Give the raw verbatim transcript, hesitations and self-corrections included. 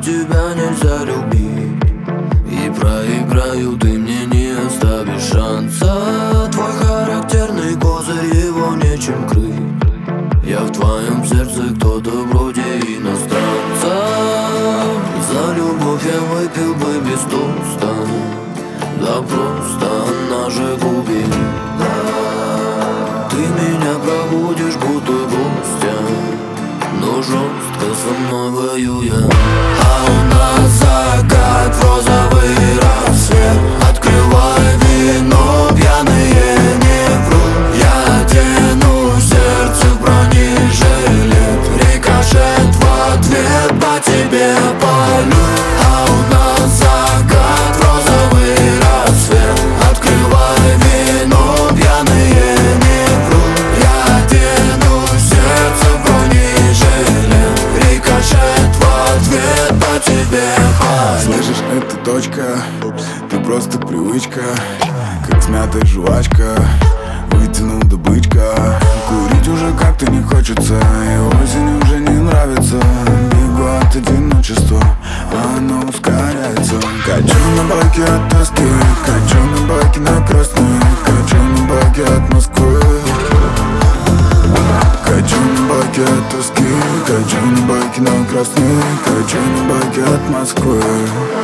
тебя нельзя любить. И проиграю, ты мне не оставишь шанса. Твой характерный козырь, его нечем крыть. Я в твоем сердце кто-то вроде иностранца. За любовь я выпил бы без тоста. Да просто она же губит. Ты меня проводишь будто гостя, но жестко со мной воюя. А у нас закат, розовый рассвет. Открывай вино, пьяные не врут. Я одену сердце в бронежилет. Рикошет в ответ по тебе палю. А у нас закат, розовый рассвет. Открывай вино, пьяные не врут. Я одену сердце в бронежилет. Рикошет в ответ по тебе палю. Слышишь, это точка, ты просто привычка, как смятая жвачка, вытянул добычка. Курить уже как-то не хочется, и осень уже не нравится. Бегу от одиночества, а оно ускоряется. Качу на байке от тоски, качу на байке на красный, качу на байке от Москвы. Качу на байке от тоски, качу на байке на красный, качу на байке от Москвы.